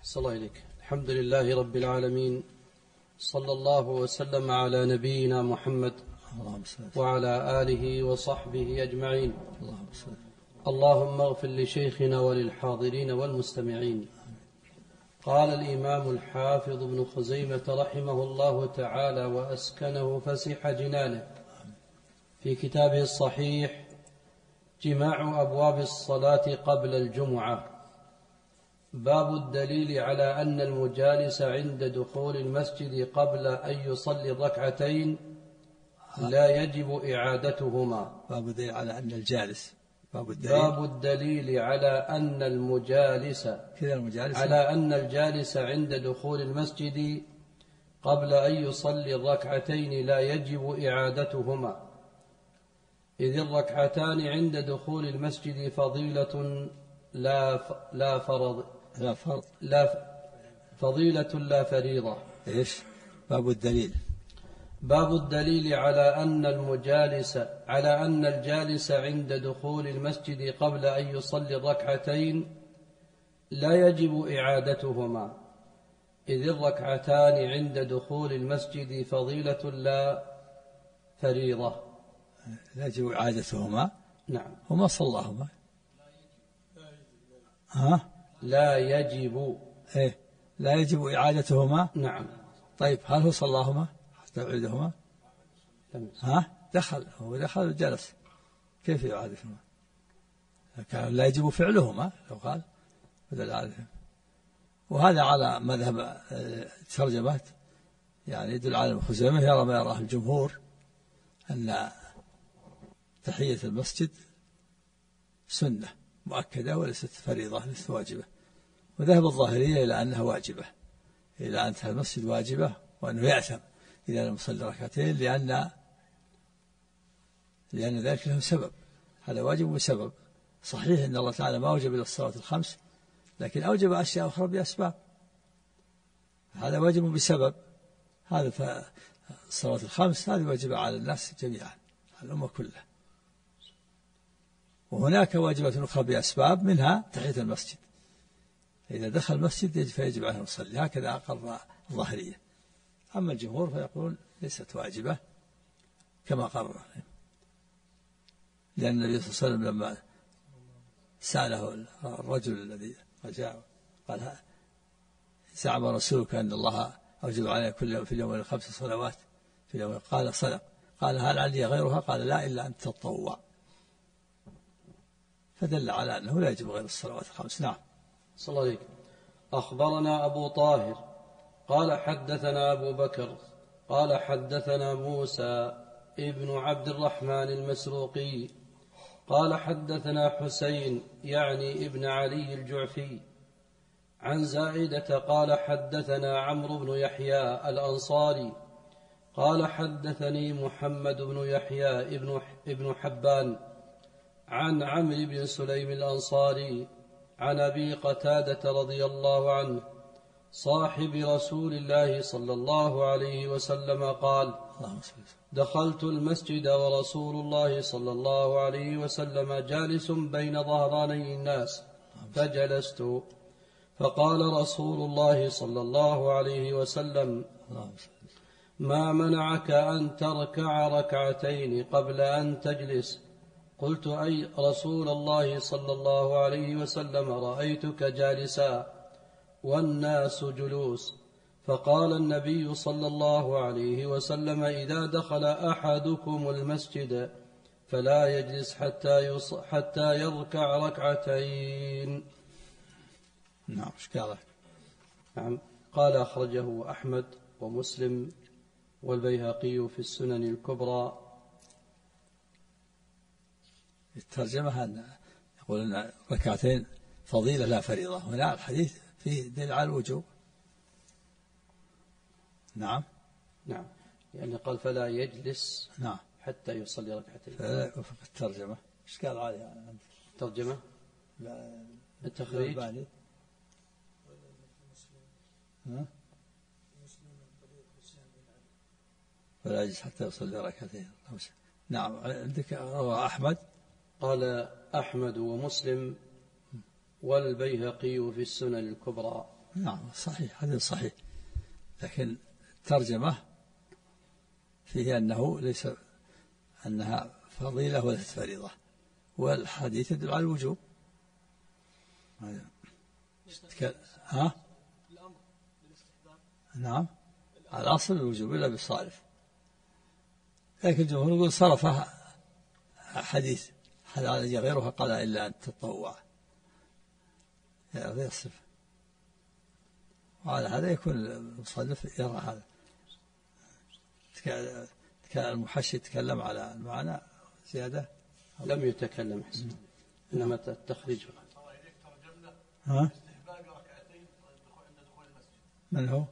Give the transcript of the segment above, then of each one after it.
صلى الله عليك. الحمد لله رب العالمين، صلى الله وسلم على نبينا محمد وعلى آله وصحبه أجمعين. اللهم اغفر لشيخنا وللحاضرين والمستمعين. قال الإمام الحافظ ابن خزيمة رحمه الله تعالى وأسكنه فسيح جنانه في كتابه الصحيح جماع أبواب الصلاة قبل الجمعة، باب الدليل على أن المجالس عند دخول المسجد قبل أن يصلي الركعتين لا يجب إعادتهما. باب الدليل على أن الجالس باب الدليل على أن الجالس عند دخول المسجد قبل أن يصلي الركعتين لا يجب إعادتهما، إذ الركعتان عند دخول المسجد فضيلة لا فريضة. إيش باب الدليل؟ باب الدليل على أن الجالس عند دخول المسجد قبل أن يصلي الركعتين لا يجب إعادتهما، إذ الركعتان عند دخول المسجد فضيلة لا فريضة. لا يجب إعادتهما. نعم. هما صلاهما. لا يجب. إيه لا يجب إعادتهما. نعم. طيب هل هو صلاهما حتى يعيدهما؟ دخل وجلس، كيف يعادهما؟ كان لا يجب فعلهما لو قال بدل عادهم. وهذا على مذهب الترجمات، يعني يدل على ابن خزيمة يرى ما يراه الجمهور أن تحية المسجد سنة مؤكدة وليست فريضة ليست واجبة، وذهب الظاهرية إلى أنها واجبة، إلى أن المسجد واجبة وأنه يأثم إذا لم يصلي ركعتين لأن ذلك له سبب، هذا واجب بسبب. صحيح أن الله تعالى ما أوجب إلى الصلاة الخمس، لكن أوجب أشياء أخرى بأسباب، هذا واجب بسبب. هذا الصلاة الخمس هذه واجبة على الناس جميعا، على الأمة كلها. وهناك واجبات أخرى بأسباب، منها تحية المسجد، إذا دخل المسجد فيجب عليه أن يصلي، هكذا أقر الظاهرية. أما الجمهور فيقول ليست واجبة كما قرر، لأن النبي صلى الله عليه وسلم لما سأله الرجل الذي رجع قال زعم رسولك أن الله أوجب علينا كل يوم في اليوم 5 صلوات في اليوم، قال صدق. قال هل علي غيرها؟ قال لا إلا أن تتطوع، فدل على أنه لا يجب غير الصلوات الخمس. نعم. صلى الله عليه. أخبرنا أبو طاهر قال حدثنا أبو بكر قال حدثنا موسى ابن عبد الرحمن المسروقي قال حدثنا حسين يعني ابن علي الجعفي عن زائدة قال حدثنا عمرو بن يحيى الأنصاري قال حدثني محمد بن يحيى ابن حبان عن عمرو بن سليم الأنصاري عن أبي قتادة رضي الله عنه صاحب رسول الله صلى الله عليه وسلم قال دخلت المسجد ورسول الله صلى الله عليه وسلم جالس بين ظهراني الناس فجلست، فقال رسول الله صلى الله عليه وسلم ما منعك أن تركع ركعتين قبل أن تجلس؟ قلت أي رسول الله صلى الله عليه وسلم رأيتك جالسا والناس جلوس. فقال النبي صلى الله عليه وسلم إذا دخل أحدكم المسجد فلا يجلس حتى يركع ركعتين. نعم. اشكاله. نعم. قال أخرجه أحمد ومسلم والبيهقي في السنن الكبرى. الترجمة أن يقول أن ركعتين فضيلة لا فريضة، هنا الحديث فيه دليل على الوجوب. نعم. نعم، يعني قال فلا يجلس. نعم. حتى يصلي ركعتين. وفق الترجمة. ايش قال عليها الترجمة؟ التخريج. فلا يجلس حتى يصلي ركعتين. نعم. عندك رواه أحمد. قال أحمد ومسلم والبيهقي في السنن الكبرى. نعم صحيح، حديث صحيح، لكن الترجمة فيه أنه ليس أنها فضيلة وليست فريضة، والحديث يدل على الوجوب. ها؟ نعم الأصل الوجوب إلا بالصارف، لكن الجمهور يقول صرفه حديث على غيرها قال إلا أن تتطوع غير صفة، وعلى هذا يكون المصنف يرى هذا. المحشي يتكلم على المعنى زيادة، لم يتكلم حسن، إنما التخريج. ها؟ من هو؟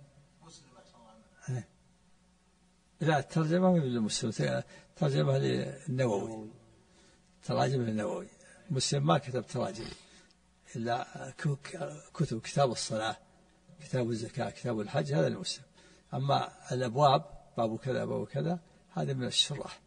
لا الترجمة من المسلم، ترجمة للنووي، تراجم للنووي. مسلم ما كتب تراجم إلا كتب كتاب الصلاة، كتاب الزكاة، كتاب الحج، هذا المسلم. أما الأبواب باب كذا باب كذا هذا من الشراح،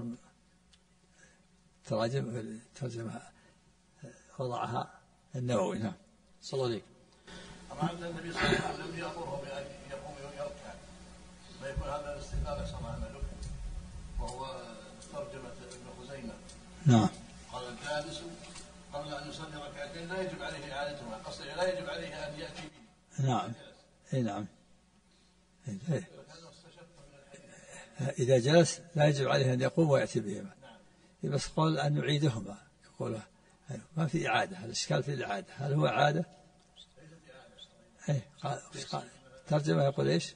ترجمة وضعها النووي. نعم. صلى الله عليه. أما أن النبي صلى الله عليه وسلم لم يأمره بأن يقوم ويركع، ما يكون هذا الاستحباب أحسن عمله، وهو ترجمة ابن خزيمة. نعم. قال الجالس قبل أن يصلي ركعتين لا يجب عليه إعادتهما، قصده لا يجب عليه أن يأتي به. نعم. أي نعم. إذا جلس لا يجب عليه أن يقوم ويأتي بهما، بس قال أن يعيدهما، يقول ما في إعادة، الإشكال في الإعادة، هل هو إعادة؟ قال ترجمة يقول إيش؟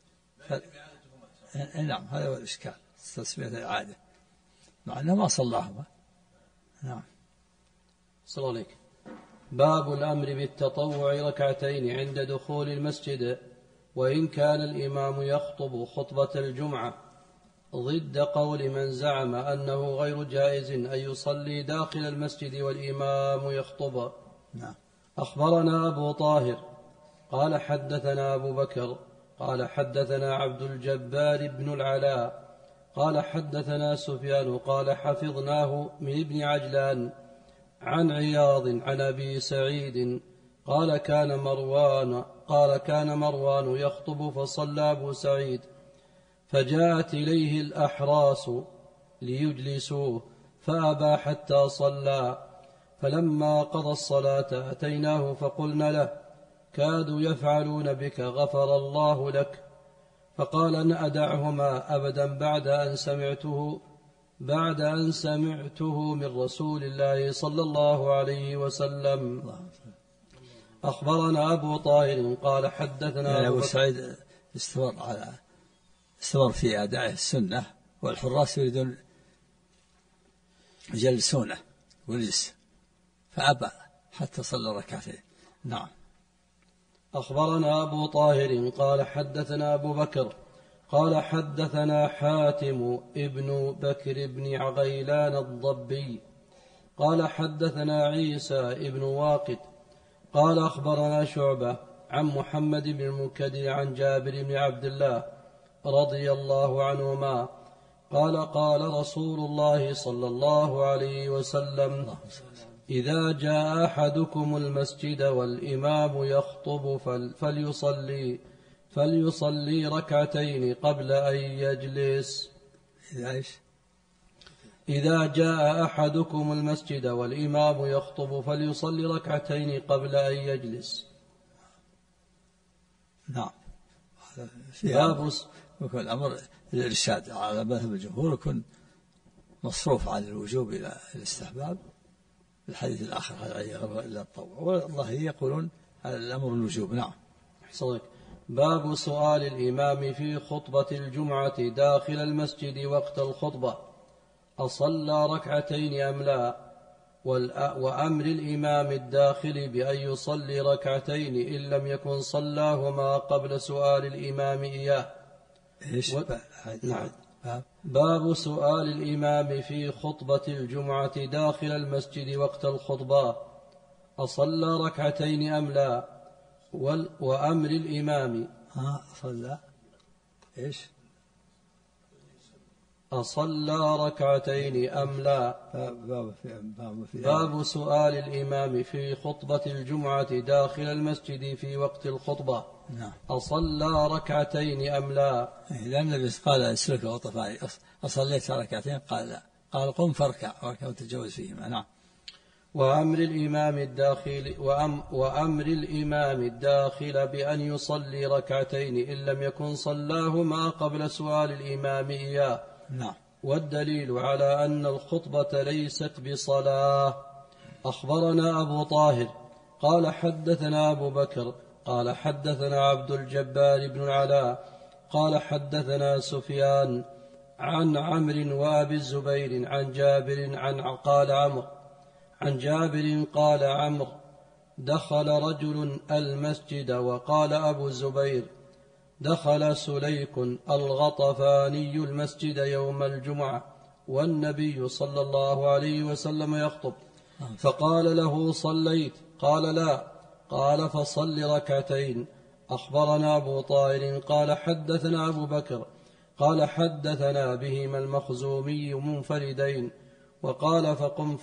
نعم هذا هو الإشكال، تسمية الإعادة مع أنه ما صلاهما. نعم. صلى الله عليك. باب الأمر بالتطوع ركعتين عند دخول المسجد، وإن كان الإمام يخطب خطبة الجمعة، ضد قول من زعم أنه غير جائز أن يصلي داخل المسجد والإمام يخطب. نعم. أخبرنا أبو طاهر قال حدثنا أبو بكر قال حدثنا عبد الجبار بن العلاء قال حدثنا سفيان قال حفظناه من ابن عجلان عن عياض عن أبي سعيد قال كان مروان يخطب فصلى أبو سعيد، فجاءت إليه الأحراس ليجلسوه فأبى حتى صلى، فلما قضى الصلاة أتيناه فقلنا له كادوا يفعلون بك غفر الله لك، فقال أن أدعهما أبدا بعد أن سمعته من رسول الله صلى الله عليه وسلم. أخبرنا أبو طاهر قال حدثنا يعني أبو سعيد استمر في أداء السنة، والحراس يريدون يجلسونه ويجلس فأبى حتى صلى ركعتين. نعم. أخبرنا أبو طاهر قال حدثنا أبو بكر قال حدثنا حاتم ابن بكر بن عغيلان الضبي قال حدثنا عيسى ابن واقد قال أخبرنا شعبة عن محمد بن المنكدر عن جابر بن عبد الله رضي الله عنهما قال قال رسول الله صلى الله عليه وسلم إذا جاء أحدكم المسجد والإمام يخطب فليصلي ركعتين قبل أن يجلس. إذا جاء أحدكم المسجد والإمام يخطب فليصلي ركعتين قبل أن يجلس. نعم. باب يكون الأمر الإرشاد على مذهب الجمهور، يكون مصروف عن الوجوب إلى الاستحباب. الحديث الآخر هذا إلا الطوع، والله يقولون الأمر الوجوب. نعم. حصلك. باب سؤال الإمام في خطبة الجمعة داخل المسجد وقت الخطبة أصلى ركعتين أم لا، وأمر الإمام الداخل بأن يصلي ركعتين إن لم يكن صلاهما قبل سؤال الإمام إياه. نعم. باب سؤال الإمام في خطبة الجمعة داخل المسجد وقت الخطبة أصلى ركعتين أم لا، وأمر الإمام صلى إيش أصلى ركعتين أم لا؟ باب سؤال الإمام في خطبة الجمعة داخل المسجد في وقت الخطبة. نعم. أصلى ركعتين أم لا؟ لأن النبي قال اسلك وطفاي أصليت ركعتين؟ قال لا، قال قم فاركع وتجوز فيهما. نعم. وأمر الإمام الداخل بأن يصلي ركعتين إن لم يكن صلاهما قبل سؤال الإمام إياه. نعم. والدليل على أن الخطبة ليست بصلاة. أخبرنا أبو طاهر قال حدثنا أبو بكر قال حدثنا عبد الجبار بن العلاء قال حدثنا سفيان عن عمرو وأبي الزبير عن جابر عن جابر قال عمرو دخل رجل المسجد وقال أبو الزبير دخل سليك الغطفاني المسجد يوم الجمعة والنبي صلى الله عليه وسلم يخطب فقال له صليت؟ قال لا. قال فصل ركعتين. أخبرنا أبو طاهر قال حدثنا أبو بكر قال حدثنا بهما المخزومي منفردين وقال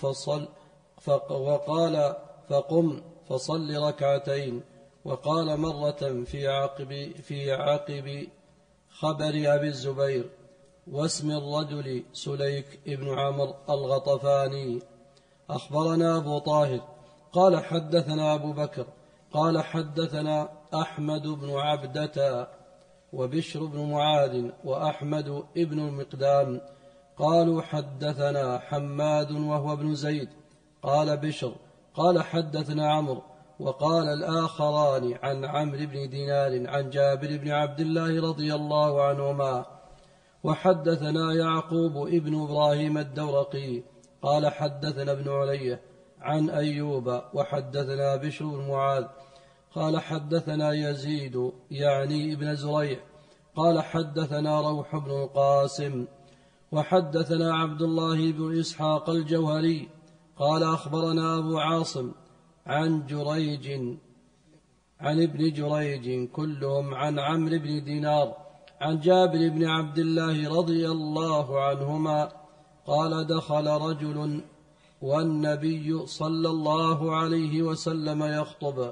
فقم فصل ركعتين. وقال مرة في عقب خبر أبي الزبير واسم الرجل سليك ابن عمرو الغطفاني. أخبرنا أبو طاهر قال حدثنا أبو بكر قال حدثنا أحمد بن عبدة وبشر بن معاذ وأحمد ابن المقدام قالوا حدثنا حماد وهو ابن زيد قال بشر قال حدثنا عمرو وقال الآخران عن عمرو بن دينار عن جابر بن عبد الله رضي الله عنهما. وحدثنا يعقوب ابن إبراهيم الدورقي قال حدثنا ابن علي عن أيوب وحدثنا بشر بن معاذ قال حدثنا يزيد يعني ابن زريع قال حدثنا روح بن القاسم وحدثنا عبد الله بن إسحاق الجوهري قال أخبرنا أبو عاصم عن ابن جريج كلهم عن عمرو بن دينار عن جابر بن عبد الله رضي الله عنهما قال دخل رجل والنبي صلى الله عليه وسلم يخطب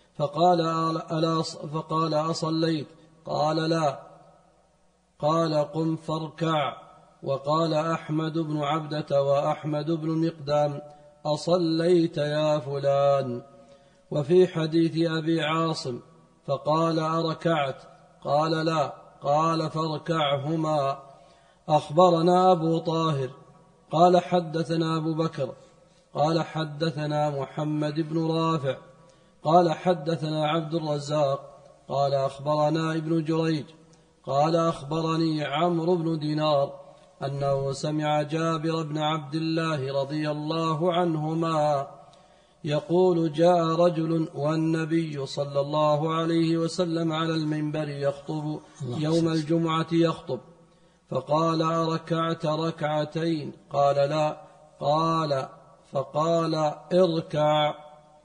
فقال أصليت؟ قال لا. قال قم فاركع. وقال أحمد بن عبدة وأحمد بن المقدام أصليت يا فلان؟ وفي حديث أبي عاصم فقال أركعت؟ قال لا. قال فاركعهما. أخبرنا أبو طاهر قال حدثنا أبو بكر قال حدثنا محمد بن رافع قال حدثنا عبد الرزاق قال أخبرنا ابن جريج قال أخبرني عمرو بن دينار أنه سمع جابر بن عبد الله رضي الله عنهما يقول جاء رجل والنبي صلى الله عليه وسلم على المنبر يخطب يوم الجمعة يخطب فقال أركعت ركعتين؟ قال لا. فقال اركع.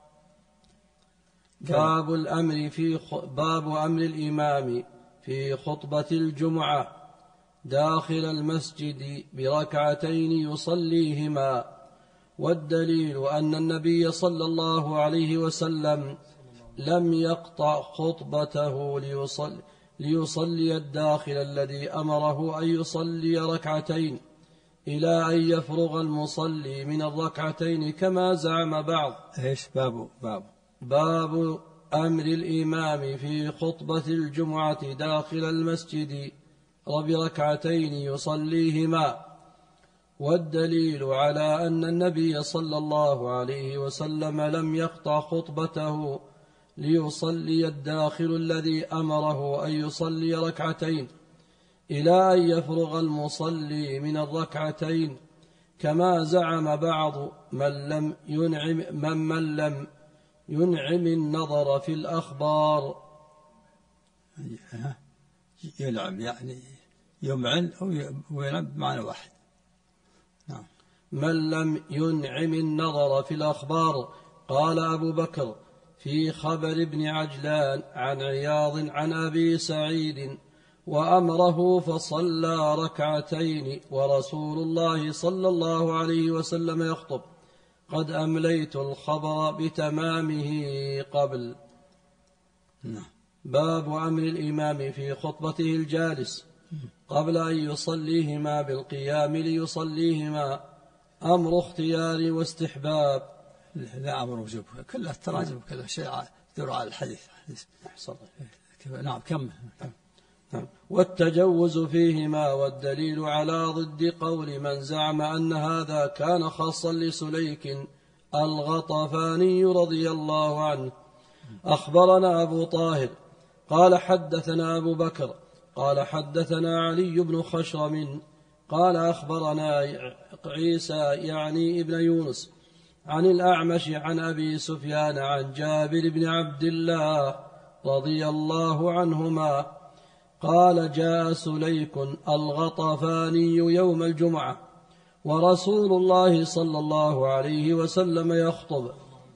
باب أمر الإمام في خطبة الجمعة داخل المسجد بركعتين يصليهما. والدليل أن النبي صلى الله عليه وسلم لم يقطع خطبته ليصلي الداخل الذي أمره أن يصلي ركعتين إلى أن يفرغ المصلي من الركعتين كما زعم بعض. إيش باب أمر الإمام في خطبة الجمعة داخل المسجد بركعتين يصليهما. والدليل على أن النبي صلى الله عليه وسلم لم يقطع خطبته ليصلي الداخل الذي أمره أن يصلي ركعتين إلى أن يفرغ المصلي من الركعتين كما زعم بعض من لم ينعم النظر في الأخبار. يلعب يعني يمعن أو يلعب معنى واحد. نعم. من لم ينعم النظر في الأخبار. قال أبو بكر في خبر ابن عجلان عن عياض عن أبي سعيد وأمره فصلى ركعتين ورسول الله صلى الله عليه وسلم يخطب. قد أمليت الخبر بتمامه قبل. باب أمر الإمام في خطبته الجالس قبل أن يصليهما بالقيام ليصليهما، أمر اختيار واستحباب. لا أمر وجوب، كلها التراجم كلها شيء يدور على الحديث. نعم كم. والتجوز فيهما، والدليل على ضد قول من زعم أن هذا كان خاصا لسليك الغطفاني رضي الله عنه. أخبرنا أبو طاهر قال حدثنا أبو بكر قال حدثنا علي بن خشرم قال أخبرنا عيسى يعني ابن يونس عن الأعمش عن أبي سفيان عن جابر بن عبد الله رضي الله عنهما قال جاء سليك الغطفاني يوم الجمعة ورسول الله صلى الله عليه وسلم يخطب،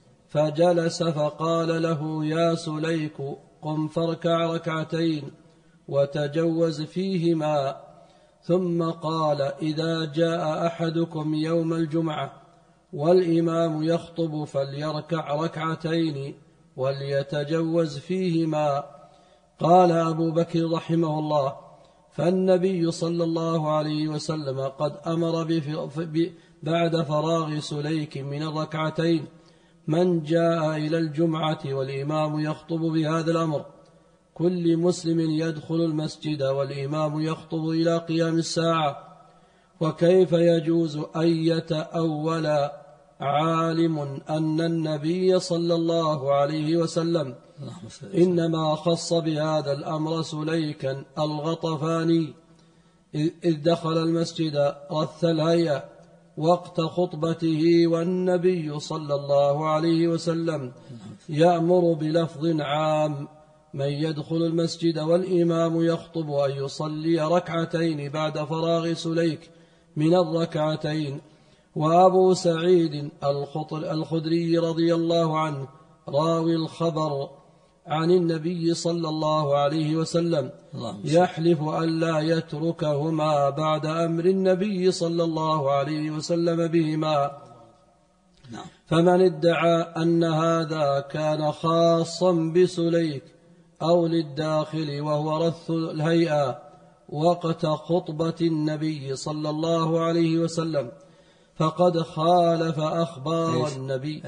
فجلس فقال له يا سليك قم فاركع ركعتين وتجوز فيهما، ثم قال إذا جاء أحدكم يوم الجمعة والإمام يخطب فليركع ركعتين وليتجوز فيهما. قال أبو بكر رحمه الله فالنبي صلى الله عليه وسلم قد أمر بعد فراغ سليك من الركعتين من جاء إلى الجمعة والإمام يخطب بهذا الأمر، كل مسلم يدخل المسجد والإمام يخطب إلى قيام الساعة. وكيف يجوز أن يتأول عالم أن النبي صلى الله عليه وسلم إنما خص بهذا الأمر سليكا الغطفاني إذ دخل المسجد رث الهيئة وقت خطبته، والنبي صلى الله عليه وسلم يأمر بلفظ عام من يدخل المسجد والإمام يخطب أن يصلي ركعتين بعد فراغ سليك من الركعتين. وأبو سعيد الخدري رضي الله عنه راوي الخبر عن النبي صلى الله عليه وسلم يحلف أن لا يتركهما بعد أمر النبي صلى الله عليه وسلم بهما. فمن ادعى أن هذا كان خاصا بسليك أو للداخل وهو رث الهيئة وقت خطبة النبي صلى الله عليه وسلم فقد خالف أخبار النبي.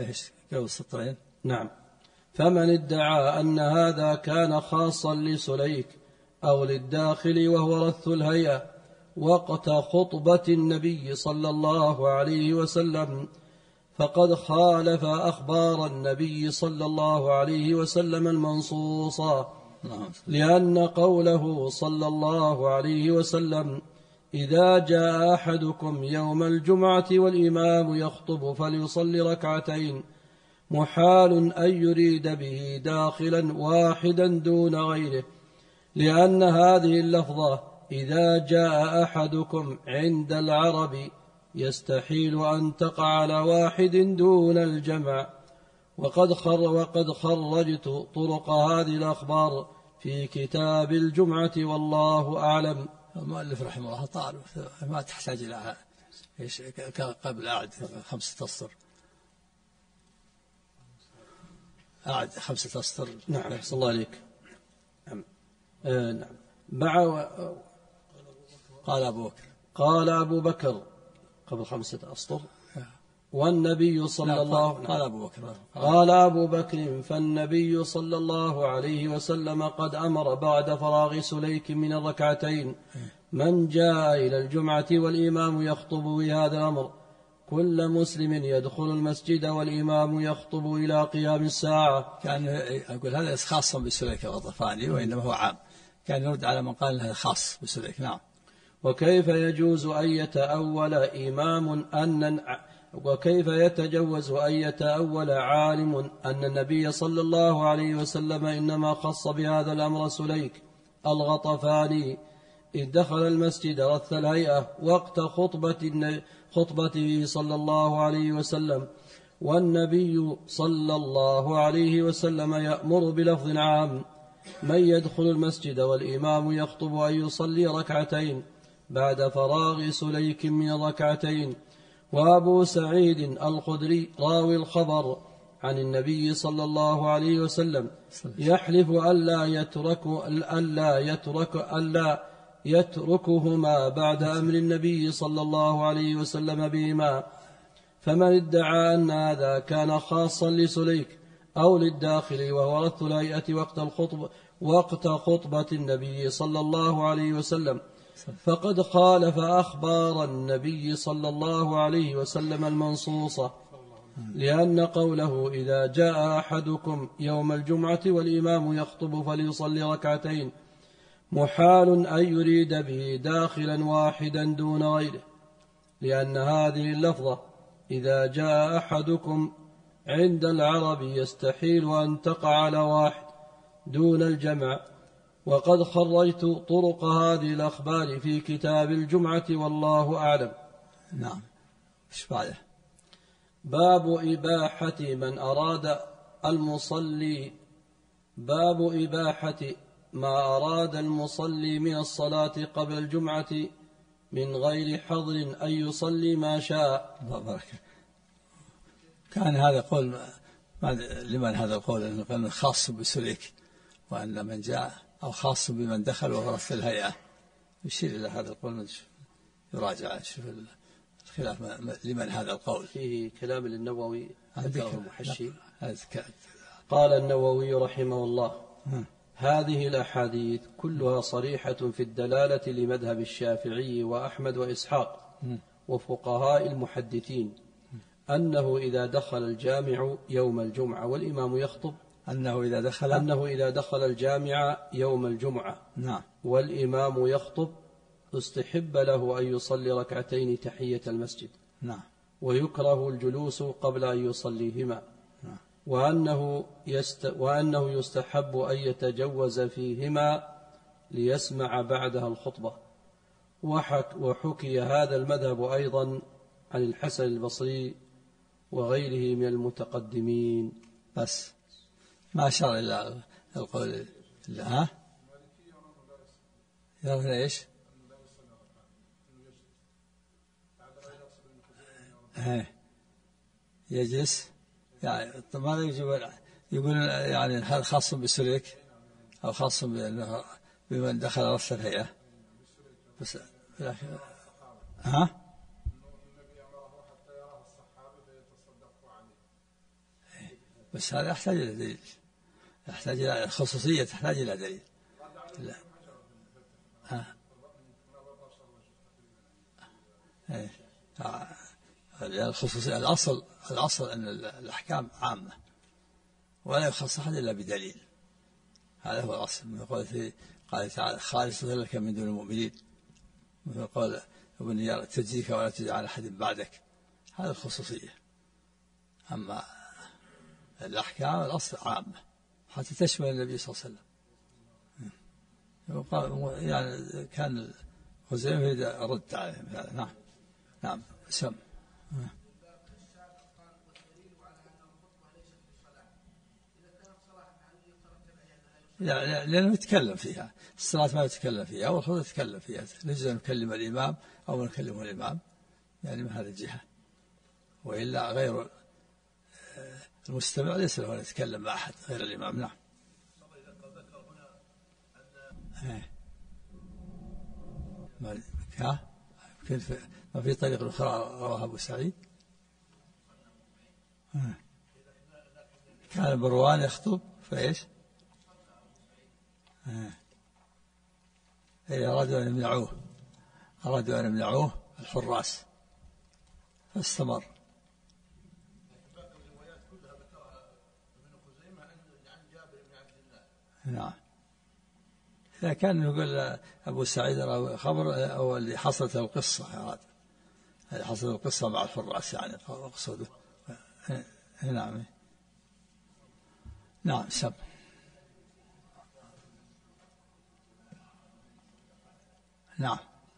نعم. فمن ادعى أن هذا كان خاصا لسليك أو للداخل وهو رث الهيئة وقت خطبة النبي صلى الله عليه وسلم فقد خالف أخبار النبي صلى الله عليه وسلم المنصوصة، لأن قوله صلى الله عليه وسلم إذا جاء أحدكم يوم الجمعة والإمام يخطب فليصلي ركعتين محال أن يريد به داخلا واحدا دون غيره، لأن هذه اللفظة إذا جاء أحدكم عند العرب يستحيل أن تقع على واحد دون الجمع. وقد خرجت طرق هذه الأخبار في كتاب الجمعة والله أعلم. المؤلف رحمه الله طال ما تحتاج إلى قبل أعد 5 أسطر. أعد 5 أسطر. نعم أحسن الله عليك. نعم. قال أبو بكر قبل 5 أسطر والنبي صلى الله قال أبو بكر فالنبي صلى الله عليه وسلم قد أمر بعد فراغ سليك من الركعتين من جاء إلى الجمعة والإمام يخطب بهذا الأمر، كل مسلم يدخل المسجد والإمام يخطب إلى قيام الساعة. كان أقول هذا خاص بسليك الغطفاني وإنما هو عام، كان يرد على من قال هذا خاص بسليك. نعم. وكيف يجوز أن يتأول وكيف يتجوز أن يتأول عالم أن النبي صلى الله عليه وسلم إنما خص بهذا الأمر سليك الغطفاني إذ دخل المسجد رث الهيئة وقت خطبته صلى الله عليه وسلم، والنبي صلى الله عليه وسلم يأمر بلفظ عام من يدخل المسجد والإمام يخطب أن يصلي ركعتين بعد فراغ سليك من الركعتين. وأبو سعيد الخدري راوي الخبر عن النبي صلى الله عليه وسلم يحلف ألا يتركهما بعد أمر النبي صلى الله عليه وسلم بهما. فمن ادعى أن هذا كان خاصا لسليك أو للداخل وهو رث الهيئة وقت خطبة النبي صلى الله عليه وسلم فقد خالف أخبار النبي صلى الله عليه وسلم المنصوصة، لأن قوله إذا جاء أحدكم يوم الجمعة والإمام يخطب فليصلي ركعتين محال أن يريد به داخلا واحدا دون غيره، لأن هذه اللفظة إذا جاء أحدكم عند العرب يستحيل أن تقع على واحد دون الجمع. وقد خرجت طرق هذه الأخبار في كتاب الجمعة والله أعلم. نعم. إيش بعده؟ باب إباحة من أراد المصلي باب إباحة ما أراد المصلي من الصلاة قبل الجمعة من غير حظر أن يصلي ما شاء. بارك. كان هذا قول لمن هذا القول أنه خاص بسليك، وأن من جاء أو خاص بمن دخل وغرس الهيئة، يشير إلى هذا القول. يراجع شوف الخلاف لمن هذا القول. فيه كلام للنووي المحشي. قال النووي رحمه الله هذه الأحاديث كلها صريحة في الدلالة لمذهب الشافعي وأحمد وإسحاق وفقهاء المحدثين أنه إذا دخل الجامع يوم الجمعة والإمام يخطب أنه إذا دخل الجامع يوم الجمعة نعم والإمام يخطب استحب له أن يصلي ركعتين تحية المسجد نعم ويكره الجلوس قبل أن يصليهما نعم وأنه يستحب أن يتجوز فيهما ليسمع بعدها الخطبة. وحكي هذا المذهب أيضا عن الحسن البصري وغيره من المتقدمين. بس ما أشار إلا القول ها يرون إيش يجلس يعني ماذا يقول يعني هذا خاص بسليك أو خاص بمن دخل رأس الهيئة بس ها بس هذا يحتاج إلى دليل، يحتاج إلى خصوصية، تحتاج إلى دليل. لا الخصوصية الأصل أن الأحكام عامة ولا يخص أحد إلا بدليل. هذا هو الأصل. من قال تعالى خالصة لك من دون المؤمنين، مثل قال ابن تجزيك ولا تجعل أحد بعدك. هذا الخصوصية. أما الأحكام الأصل عامة حتى تشمل النبي صلى الله عليه وسلم. يعني كان خزيمة يريد الرد عليهم هذا. نعم نعم سم لأنه يتكلم فيها. الصلاة ما يتكلم فيها والخطبة يتكلم فيها. نجد أن نكلم الإمام أو نكلمه الإمام يعني من هذه الجهة، وإلا غير المستمع ليس له أن يتكلم مع أحد غير الإمام. نعم. ما في طريق أخرى رواه أبو سعيد. كان بروان يخطب فإيش أرادوا أن يمنعوه الحراس فاستمر. نعم. إذا كان يقول أبو سعيد خبر أو اللي حصلت القصة أراد حصلت القصة مع الحراس يعني أقصده. نعم نعم سب نعم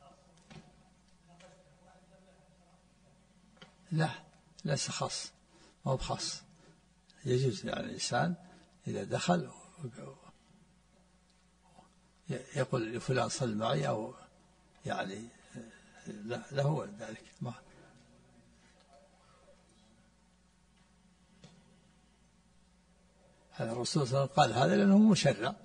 لا ليس خاص ما هو خاص. يجوز يعني الإنسان إذا دخل يقول لفلان صل معي، أو يعني له ذلك. ما هذا الرسول صلى الله عليه وسلم قال هذا لأنه مشرع،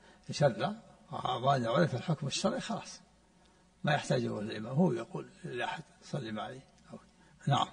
وإذا عرف الحكم الشرعي خلاص ما يحتاجه الإمام، هو يقول لأحد صلي معي. نعم.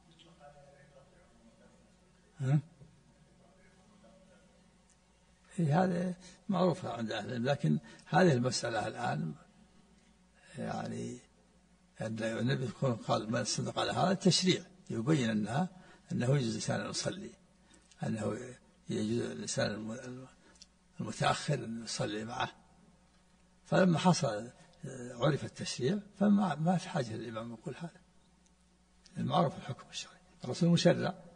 هذا معروف عند أهل العلم، لكن هذه المسألة الآن يعني النبي قال من صدق على هذا التشريع يبين أنه يجوز الإنسان أن يصلي، أنه يجوز الإنسان المتأخر أن يصلي معه. فلما حصل عرف التشريع فما في حاجة للإمام يقول هذا، المعروف الحكم الشرعي، الرسول مشرع.